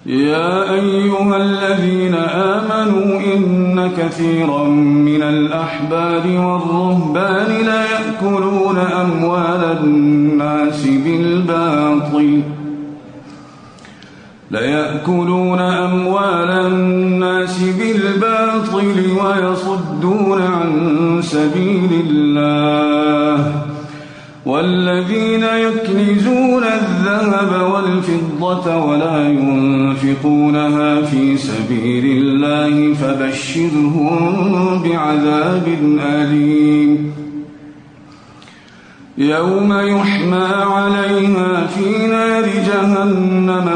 يا أيها الذين آمنوا إن كثيرا من الأحبار والرهبان ليأكلون أموال الناس بالباطل ويصدون عن سبيل الله والذين يكنزون الذهب والفضة ولا ينفقونها في سبيل الله فبشرهم بعذاب أليم يوم يحمى عليها في نار جهنم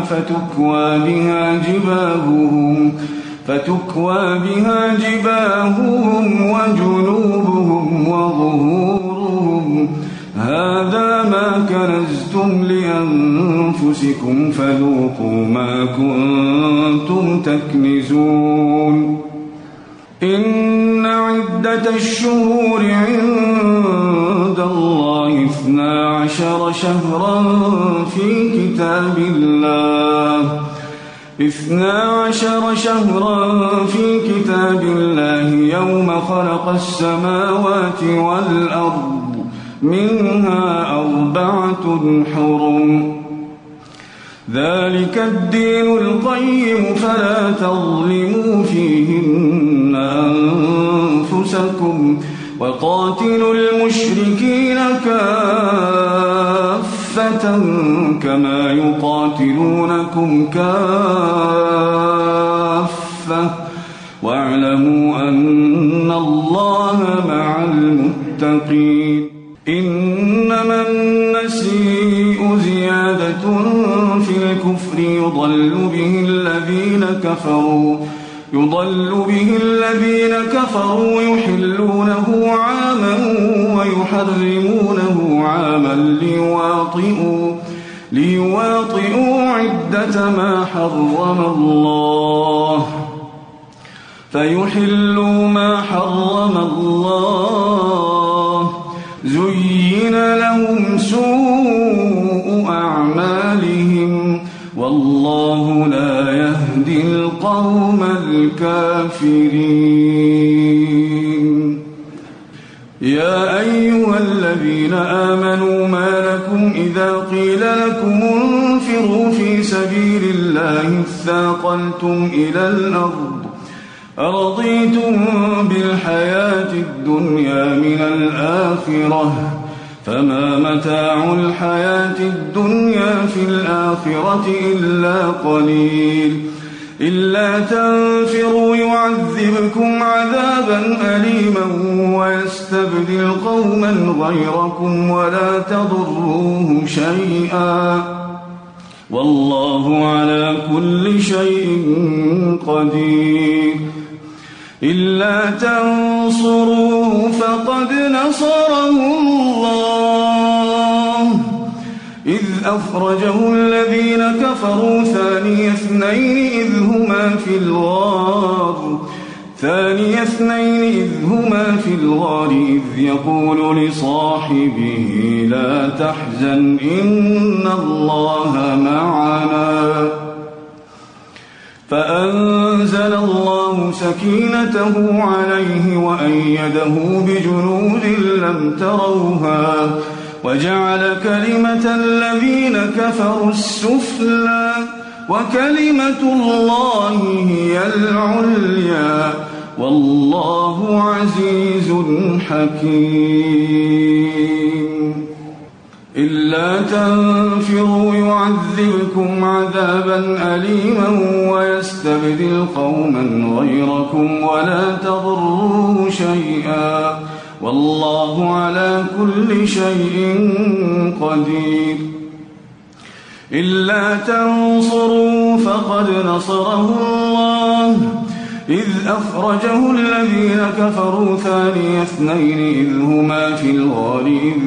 فتكوى بها جباههم وجنوبهم وظهورهم هذا ما كنزتم لأنفسكم فذوقوا ما كنتم تكنزون إن عدة الشهور عند الله 12 شهرا في كتاب الله يوم خلق السماوات والأرض منها 4 حرم ذلك الدين القيم فلا تظلموا فيهن أنفسكم وقاتلوا المشركين كافة كما يقاتلونكم كافة واعلموا أن الله مع المتقين إنما النسيء زيادة في الكفر يضل به الذين كفروا يحلونه عاما ويحرمونه عاما ليواطئوا عدة ما حرم الله فيحلوا ما حرم الله زين لهم سوء أعمالهم والله لا يهدي القوم الكافرين يا أيها الذين آمنوا ما لكم إذا قيل لكم انفروا في سبيل الله اثاقلتم إلى الأرض أرضيتم بالحياة الدنيا من الآخرة فما متاع الحياة الدنيا في الآخرة إلا قليل إلا تنفروا يعذبكم عذابا أليما ويستبدل قوما غيركم ولا تضروه شيئا والله على كل شيء قدير إلا تنصروه فقد نصره الله إذ أخرجه الذين كفروا ثاني اثنين إذ هما في الغار إذ يقول لصاحبه لا تحزن إن الله معنا فأنزل الله سكينته عليه وأيده بجنود لم تروها وجعل كلمة الذين كفروا السفلى وكلمة الله هي العليا والله عزيز حكيم إلا تنفروا يعذبكم عذابا أليما ويستبدل قوما غيركم ولا تضروه شيئا والله على كل شيء قدير إلا تنصروا فقد نصره الله إذ أخرجه الذين كفروا ثاني اثنين إذ هما في الغار إذ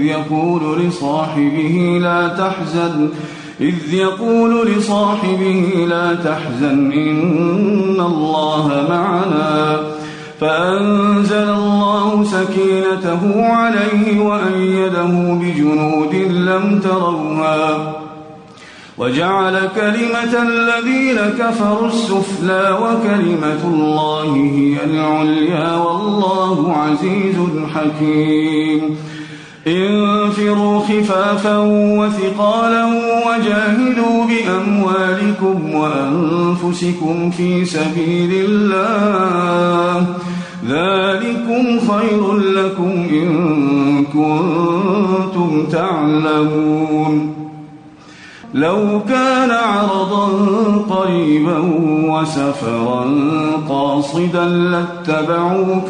يقول لصاحبه لا تحزن إن الله معنا فأنزل الله سكينته عليه وأيده بجنود لم تروها وجعل كلمة الذين كفروا السفلى وكلمة الله هي العليا والله عزيز حكيم انفروا خفافا وثقالا وجاهدوا بأموالكم وأنفسكم في سبيل الله ذلكم خير لكم إن كنتم تعلمون لو كان عرضا قريبا وسفرا قاصدا لاتبعوك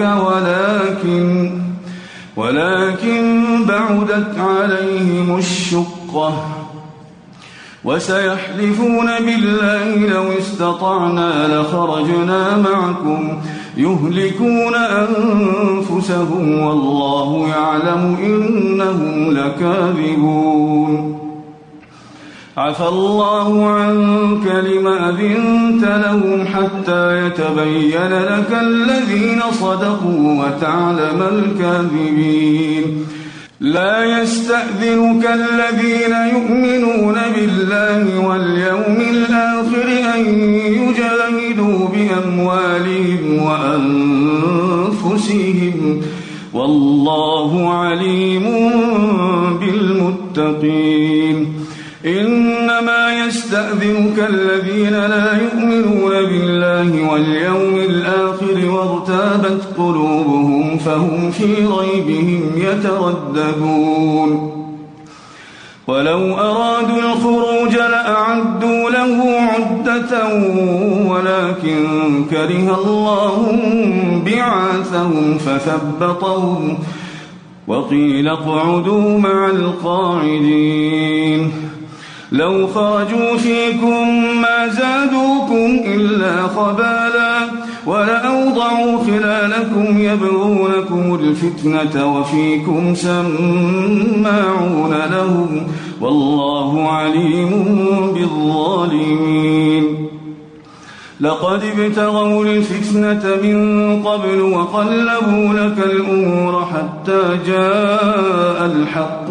ولكن بعدت عليهم الشقة وسيحلفون بالله لو استطعنا لخرجنا معكم يهلكون أنفسهم والله يعلم إنهم لكاذبون عفى الله عنك لما أذنت لهم حتى يتبين لك الذين صدقوا وتعلم الكاذبين لا يستأذنك الذين يؤمنون بالله واليوم الآخر أن يجاهدوا بأموالهم وأنفسهم والله عليم بالمتقين إنما يستأذنك الذين لا يؤمنون بالله واليوم الآخر وارتابت قلوبهم فهم في ريبهم يترددون ولو أرادوا الخروج لأعدوا له عدة ولكن كره الله بعاثهم فثبطهم وقيل اقعدوا مع القاعدين لو خرجوا فيكم ما زادوكم إلا خبالا ولأوضعوا خلالكم يبغونكم الفتنة وفيكم سماعون لهم والله عليم بالظالمين لقد ابتغوا الفتنة من قبل وقلبوا لك الأمور حتى جاء الحق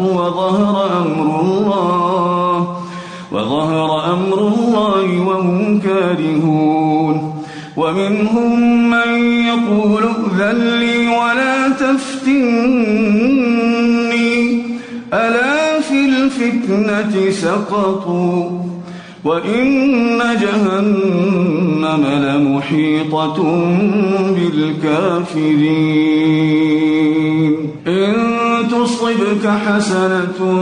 وظهر أمر الله وهم كارهون ومنهم من يقول ائذن لي ولا تفتني ألا في الفتنة سقطوا وإن جهنم لمحيطة بالكافرين إن تصبك حسنة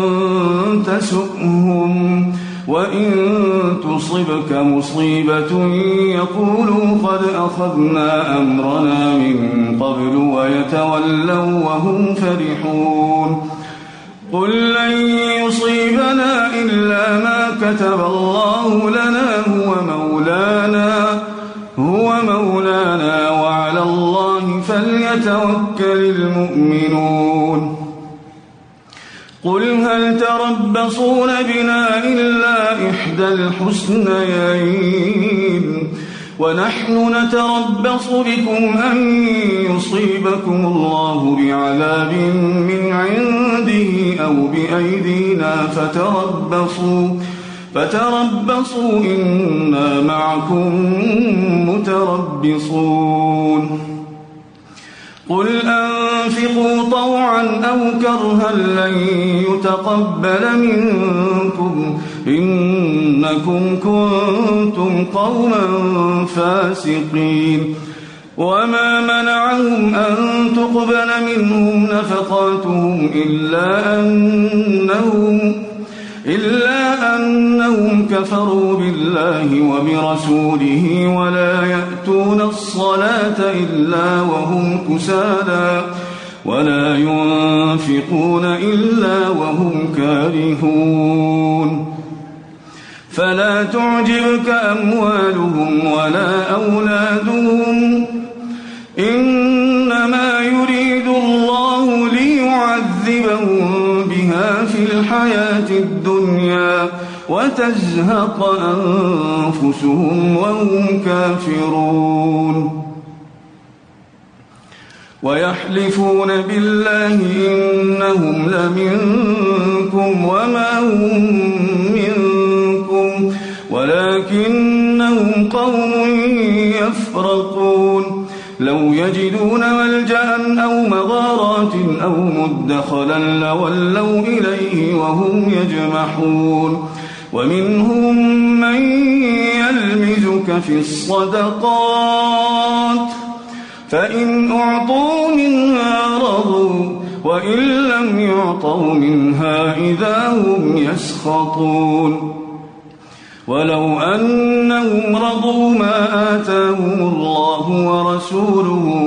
تسؤهم وإن تصبك مصيبة يقولوا قد أخذنا أمرنا من قبل ويتولوا وهم فرحون قل لن يصيبنا إلا ما كتب الله لنا هو مولانا وعلى الله فليتوكل المؤمنون قل هل تربصون بنا إلا إحدى الحسنيين ونحن نتربص بكم أن يصيبكم الله بعذاب من عنده أو بأيدينا فتربصوا إنا معكم متربصون قل أنفقوا طوعا أو كرها لن يتقبل منكم إنكم كنتم قوما فاسقين وما منعهم أن تقبل منهم نفقاتهم إلا أنهم كفروا بالله وبرسوله ولا يأتون الصلاة إلا وهم كسالى ولا ينفقون إلا وهم كارهون فلا تعجبك أموالهم ولا أولادهم إنما يريد الله ليعذبهم بها في الحياة الدنيا وتزهق أنفسهم وهم كافرون ويحلفون بالله إنهم لمنكم وما هم منكم ولكنهم قوم يفرقون لو يجدون ملجأ أو مغارات أو مدخلا لولوا إليه وهم يجمحون ومنهم من يلمزك في الصدقات فإن أعطوا منها رضوا وإن لم يعطوا منها إذا هم يسخطون ولو أنهم رضوا ما آتاهم الله ورسوله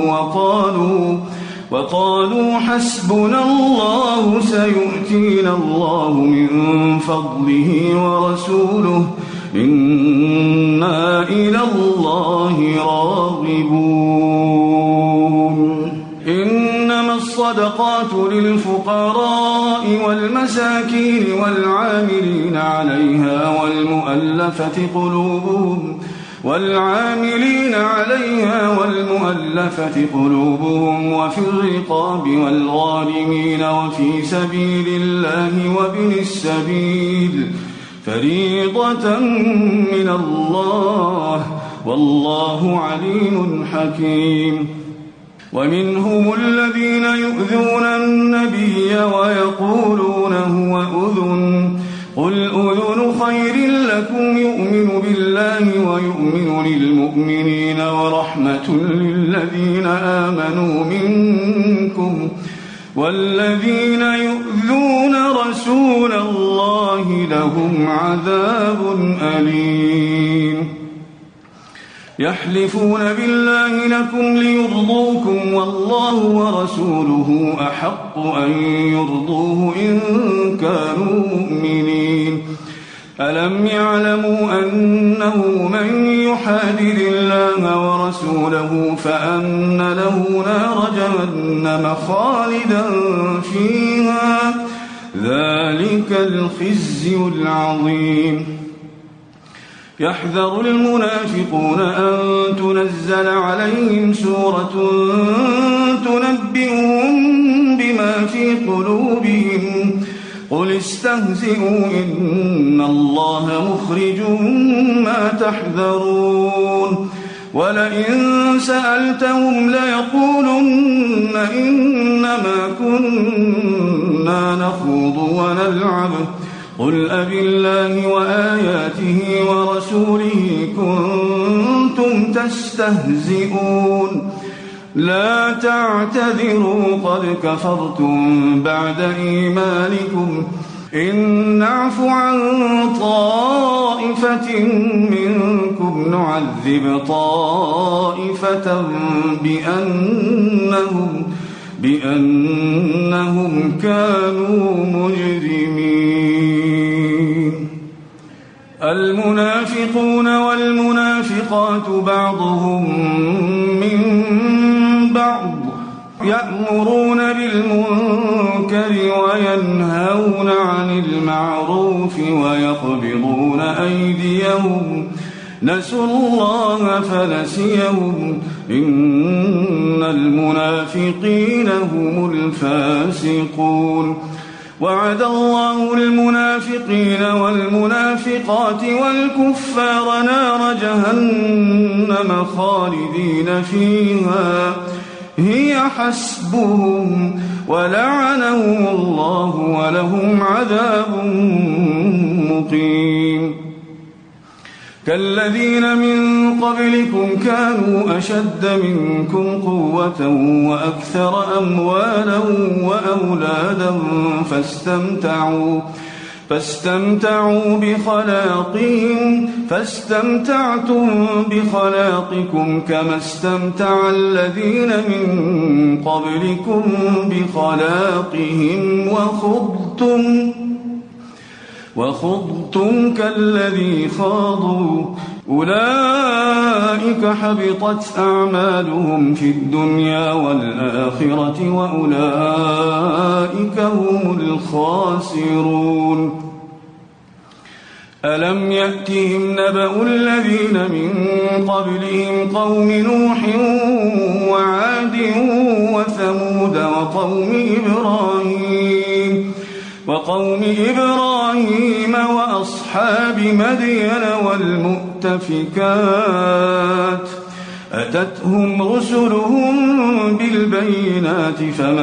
وقالوا حسبنا الله سيؤتينا الله من فضله ورسوله إنا إلى الله راغبون إنما الصدقات للفقراء والمساكين والعاملين عليها والمؤلفة قلوبهم وفي الرقاب والغارمين وفي سبيل الله وابن السبيل فريضة من الله والله عليم حكيم ومنهم الذين يؤذون النبي ويقولون هو أذن قل أذن خير لكم يؤمن بالله ويؤمن للمؤمنين ورحمة للذين آمنوا منكم والذين يؤذون رسول الله لهم عذاب أليم يحلفون بالله لكم ليرضوكم والله ورسوله أحق أن يرضوه إن كانوا مؤمنين ألم يعلموا أنه من يحادد الله ورسوله فأن له نار جهنم خالدا فيها ذلك الخزي العظيم يحذر المنافقون أن تنزل عليهم سورة تنبئهم بما في قلوبهم قل استهزئوا إن الله مخرج ما تحذرون ولئن سألتهم ليقولن إنما كنا نخوض ونلعب قل أبالله وآياته ورسوله كنتم تستهزئون لا تعتذروا قد كفرتم بعد إيمانكم إن نعف عن طائفة منكم نعذب طائفة بأنهم كانوا مجرمين المنافقون والمنافقات بعضهم من بعض يأمرون بالمنكر وينهون عن المعروف ويقبضون أيديهم نسوا الله فنسيهم إن المنافقين هم الفاسقون وعد الله المنافقين والمنافقات والكفار نار جهنم خالدين فيها هي حسبهم ولعنهم الله ولهم عذاب مقيم كالذين من قبلكم كانوا أشد منكم قوة وأكثر أموالا وأولادا فاستمتعوا بخلاقهم فاستمتعتم بخلاقكم كما استمتع الذين من قبلكم بخلاقهم وخضتم كالذي خاضوا أولئك حبطت أعمالهم في الدنيا والآخرة وأولئك هم الخاسرون ألم يأتهم نبأ الذين من قبلهم قوم نوح وعاد وثمود وقوم إبراهيم وقوم إبراهيم وأصحاب مدين والمؤتفكات أتتهم رسلهم بالبينات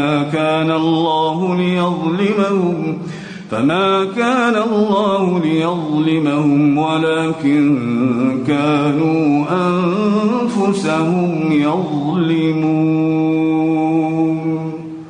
فما كان الله ليظلمهم ولكن كانوا أنفسهم يظلمون.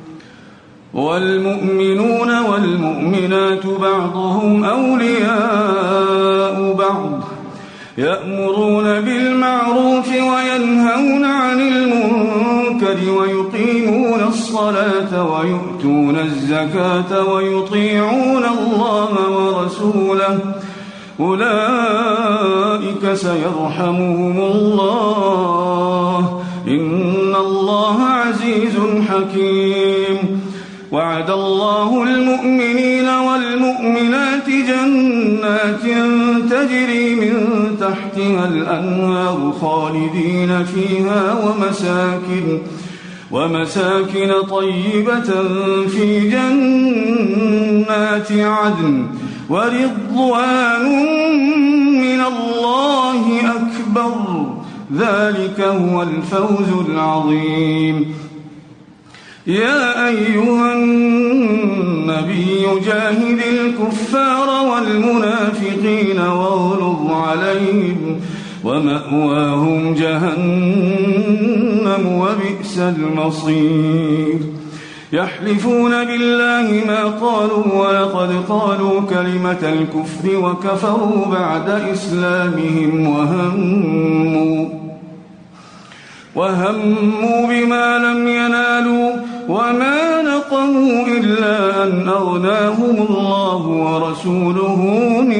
والمؤمنون والمؤمنات بعضهم أولياء بعض يأمرون بالمعروف وينهون عن المنكر ويقيمون الصلاة ويؤتون الزكاة ويطيعون الله ورسوله أولئك سيرحمهم الله إن الله عزيز حكيم. وعد الله المؤمنين والمؤمنات جنات تجري من تحتها الأنهار خالدين فيها ومساكن طيبة في جنات عدن ورضوان من الله أكبر ذلك هو الفوز العظيم. يا أيها النبي جاهد الكفار والمنافقين واغلظ عليهم ومأواهم جهنم وبئس المصير. يحلفون بالله ما قالوا ولقد قالوا كلمة الكفر وكفروا بعد إسلامهم وهموا بما لم ينالوا وما نقموا إلا أن أغناهم الله ورسوله من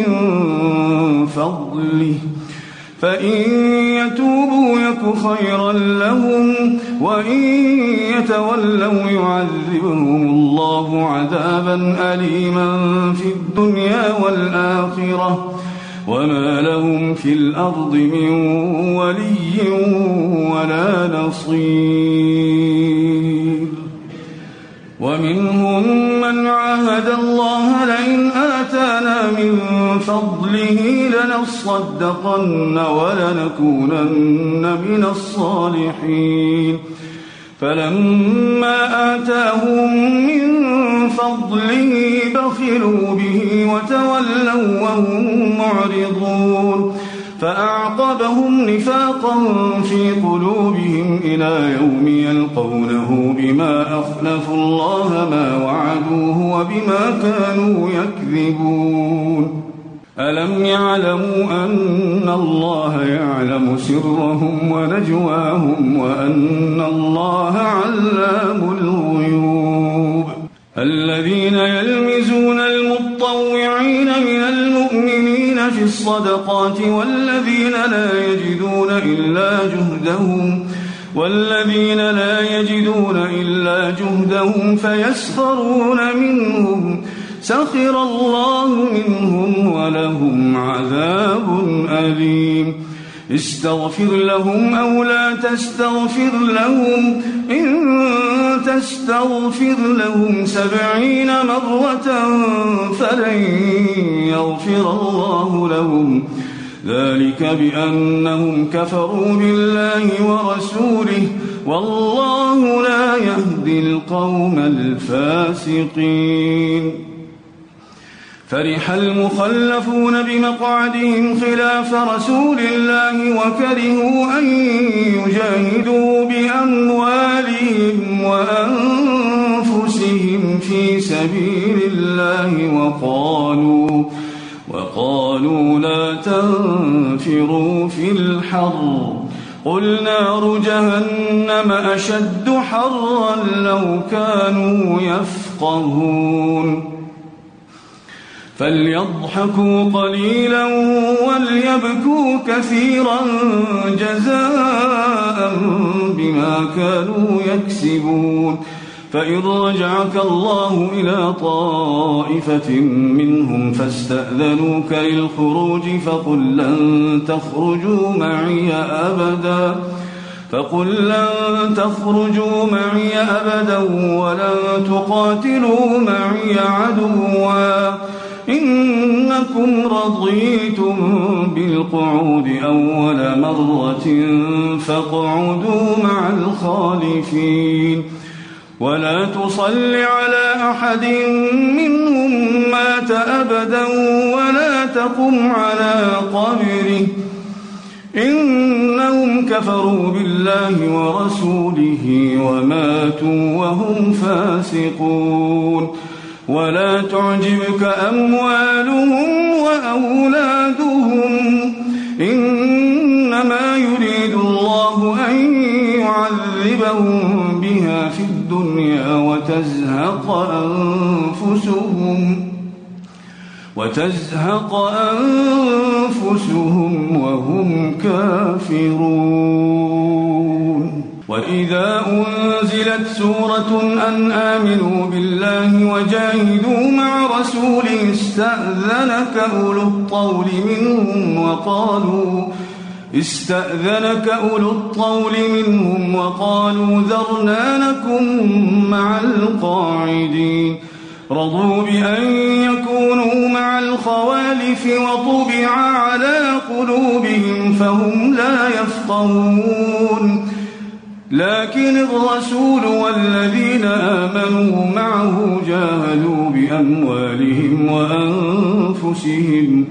فضله فإن يتوبوا يك خيرا لهم وإن يتولوا يعذبهم الله عذابا أليما في الدنيا والآخرة وما لهم في الأرض من ولي ولا نصير. ومنهم من عاهد الله لئن آتانا من فضله لنصدقن ولنكونن من الصالحين فلما آتاهم من فضله بخلوا به وتولوا وهم معرضون فأعقبهم نفاقا في قلوبهم إلى يوم يلقونه بما أخلفوا الله ما وعدوه وبما كانوا يكذبون. ألم يعلموا أن الله يعلم سرهم ونجواهم وأن الله علام الغيوب. الذين يلمزون المطوعين من المؤمنين في الصدقات والذين لا يجدون إلا جهدهم فيسخرون منهم سخر الله منهم ولهم عذاب أليم. استغفر لهم أو لا تستغفر لهم إن تستغفر لهم 70 مرة فلن يغفر الله لهم ذلك بأنهم كفروا بالله ورسوله والله لا يهدي القوم الفاسقين. فرح المخلفون بمقعدهم خلاف رسول الله وكرهوا أن يجاهدوا بأموالهم وأنفسهم في سبيل الله وقالوا لا تنفروا في الحر قل نار جهنم أشد حرا لو كانوا يفقهون. فليضحكوا قليلا وليبكوا كثيرا جزاء بما كانوا يكسبون. فإن رجعك الله إلى طائفة منهم فاستأذنوك للخروج فقل لن تخرجوا معي أبدا فقل لن تخرجوا معي أبدا ولن تقاتلوا معي عدوا إنكم رضيتم بالقعود أول مرة فاقعدوا مع الخالفين ولا تصل على أحد منهم مات أبدا ولا تقم على قبره إنهم كفروا بالله ورسوله وماتوا وهم فاسقون ولا تعجبك أموالهم وأولادهم إنما يريد الله أن يعذبهم بها في الدنيا وتزهق أنفسهم وهم كافرون وإذا أنزلت سورة أن آمنوا بالله وجاهدوا مع رسوله استأذنك أولو الطول منهم وقالوا ذرنا نكن مع القاعدين رضوا بأن يكونوا مع الخوالف وطبع على قلوبهم فهم لا يفقهون لكن الرسول والذين آمنوا معه جاهدوا بأموالهم وأنفسهم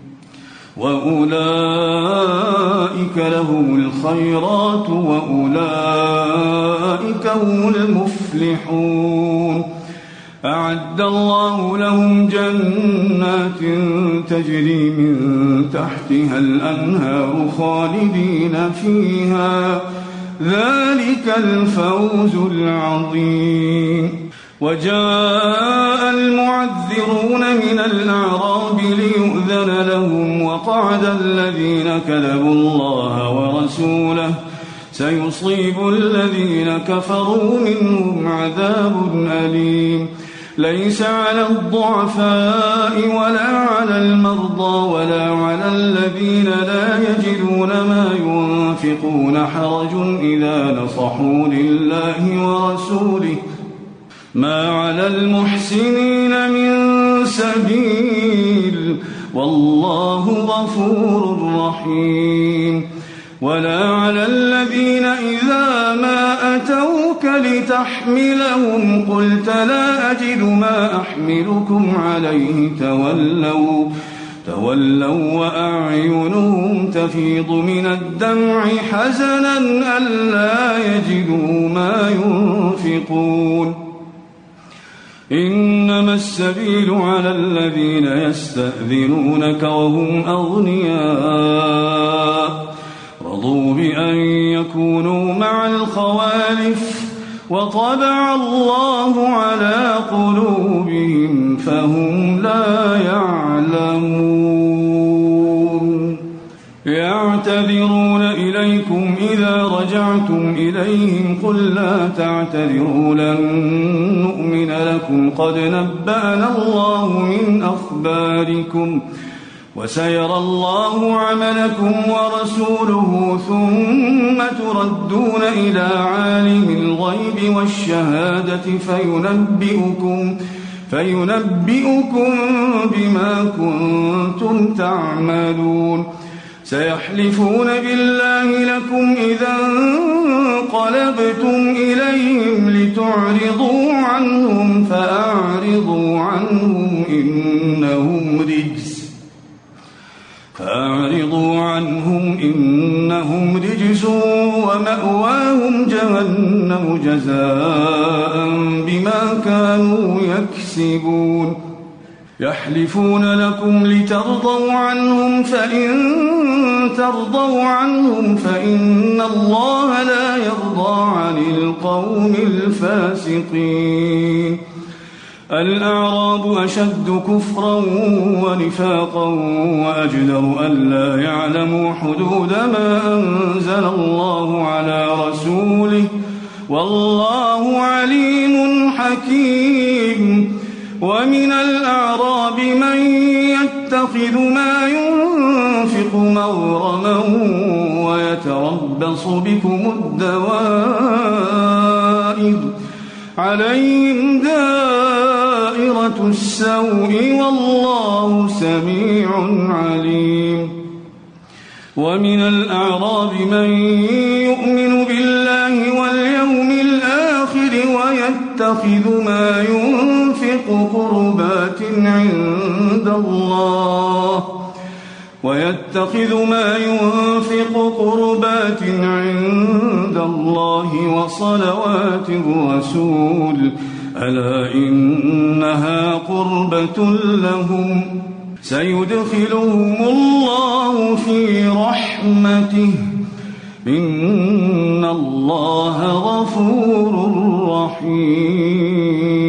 وأولئك لهم الخيرات وأولئك هم المفلحون أعد الله لهم جنات تجري من تحتها الأنهار خالدين فيها ذلك الفوز العظيم وجاء المعذرون من الأعراب ليؤذن لهم وقعد الذين كذبوا الله ورسوله سيصيب الذين كفروا منهم عذاب أليم ليس على الضعفاء ولا على المرضى ولا على الذين لا يجدون ما ينفقون حرج إذا نصحوا لله ورسوله ما على المحسنين من سبيل والله غفور رحيم ولا على الذين إذا ما أتوك لتحملهم قلت لا أجد ما أحملكم عليه تولوا وأعينهم تفيض من الدمع حزنا ألا يجدوا ما ينفقون إنما السبيل على الذين يستأذنونك وهم أغنياء رضوا بأن يكونوا مع الخوالف وطبع الله على قلوبهم فهم لا يعلمون يعتذرون إليكم إذا رجعتم إليهم قل لا تعتذروا لن نؤمن لكم قد نبأنا الله من أخباركم وسيرى الله عملكم ورسوله ثم تردون إلى عالم الغيب والشهادة فينبئكم بما كنتم تعملون سيحلفون بالله لكم إذا انقلبتم إليهم لتعرضوا عنهم فأعرضوا عنهم إنهم رجس ومأواهم جهنم جزاء بما كانوا يكسبون يحلفون لكم لترضوا عنهم فإن ترضوا عنهم فإن الله لا يرضى عن القوم الفاسقين الأعراب أشد كفرا ونفاقا وأجدر ألا يعلموا حدود ما أنزل الله على رسوله والله عليم حكيم ومن الأعراب من يتخذ ما ينفق مغرما ويتربص بكم الدوائر عليهم دائرة السوء والله سميع عليم ومن الأعراب من يؤمن بالله واليوم الآخر ويتخذ ما ينفق قربات عند الله وصلوات الرسول ألا إنها قربة لهم سيدخلهم الله في رحمته إن الله غفور رحيم